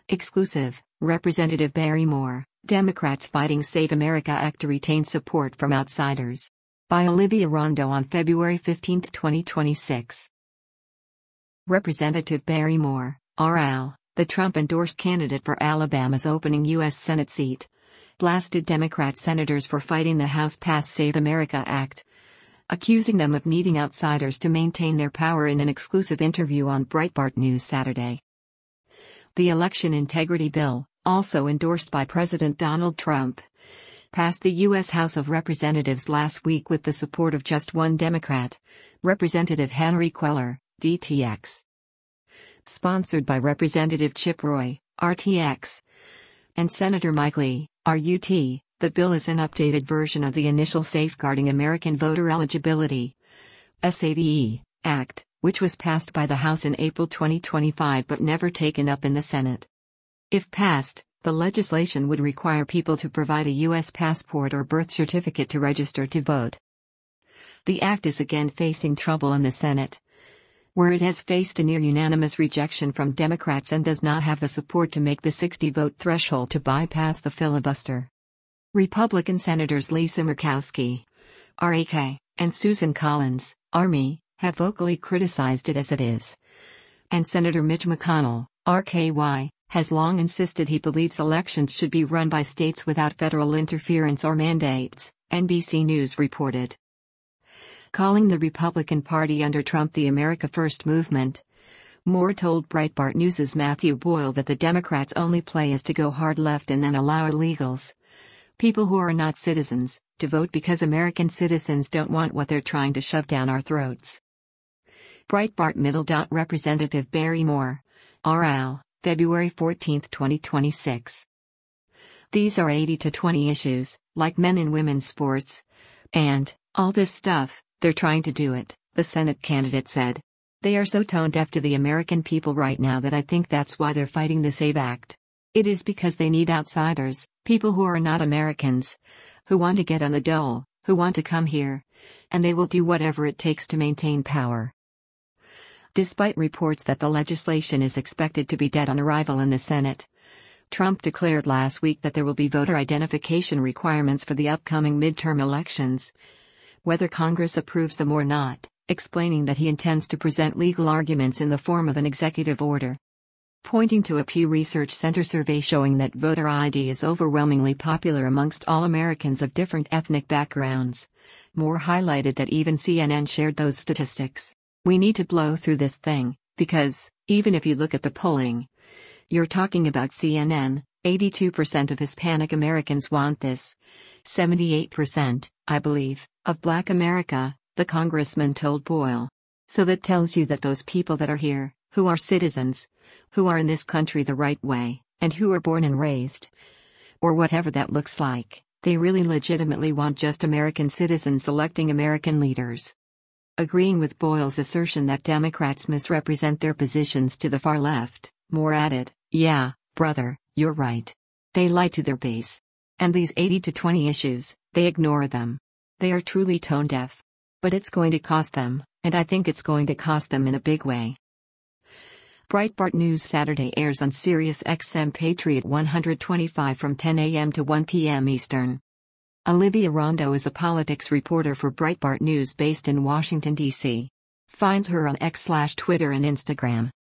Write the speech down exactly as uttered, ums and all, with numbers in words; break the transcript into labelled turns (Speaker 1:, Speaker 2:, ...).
Speaker 1: Exclusive, Representative Barry Moore, Democrats fighting Save America Act to retain support from outsiders. By Olivia Rondo on February fifteenth, twenty twenty-six. Representative Barry Moore, R L, the Trump-endorsed candidate for Alabama's opening U S Senate seat, blasted Democrat senators for fighting the House-passed Save America Act, accusing them of needing outsiders to maintain their power in an exclusive interview on Breitbart News Saturday. The election integrity bill, also endorsed by President Donald Trump, passed the U S House of Representatives last week with the support of just one Democrat, Representative Henry Cuellar, D T X. Sponsored by Representative Chip Roy, R T X, and Senator Mike Lee, R U T, the bill is an updated version of the initial Safeguarding American Voter Eligibility (SAVE) Act, which was passed by the House in April twenty twenty-five but never taken up in the Senate. If passed, the legislation would require people to provide a U S passport or birth certificate to register to vote. The act is again facing trouble in the Senate, where it has faced a near-unanimous rejection from Democrats and does not have the support to make the sixty-vote threshold to bypass the filibuster. Republican Senators Lisa Murkowski, R A K, and Susan Collins, R M I, have vocally criticized it as it is. And Senator Mitch McConnell, R K Y, has long insisted he believes elections should be run by states without federal interference or mandates, N B C News reported. Calling the Republican Party under Trump the America First movement, Moore told Breitbart News' Matthew Boyle that the Democrats' only play is to go hard left and then allow illegals, people who are not citizens, to vote because American citizens don't want what they're trying to shove down our throats. Breitbart Middle. Representative Barry Moore, R L, February fourteenth, twenty twenty-six. These are eighty to twenty issues, like men and women's sports. And, all this stuff, they're trying to do it, the Senate candidate said. They are so tone-deaf to the American people right now that I think that's why they're fighting the SAVE Act. It is because they need outsiders, people who are not Americans, who want to get on the dole, who want to come here, and they will do whatever it takes to maintain power. Despite reports that the legislation is expected to be dead on arrival in the Senate, Trump declared last week that there will be voter identification requirements for the upcoming midterm elections, whether Congress approves them or not, explaining that he intends to present legal arguments in the form of an executive order. Pointing to a Pew Research Center survey showing that voter I D is overwhelmingly popular amongst all Americans of different ethnic backgrounds, Moore highlighted that even C N N shared those statistics. We need to blow through this thing, because, even if you look at the polling, you're talking about C N N, eighty-two percent of Hispanic Americans want this. seventy-eight percent, I believe, of Black America, the congressman told Boyle. So that tells you that those people that are here, who are citizens, who are in this country the right way, and who are born and raised, or whatever that looks like, they really legitimately want just American citizens electing American leaders. Agreeing with Boyle's assertion that Democrats misrepresent their positions to the far left, Moore added, "Yeah, brother, you're right. They lie to their base. And these eighty to twenty issues, they ignore them. They are truly tone-deaf. But it's going to cost them, and I think it's going to cost them in a big way." Breitbart News Saturday airs on Sirius X M Patriot one twenty-five from ten a m to one p m Eastern. Olivia Rondo is a politics reporter for Breitbart News based in Washington, D C Find her on X slash Twitter and Instagram.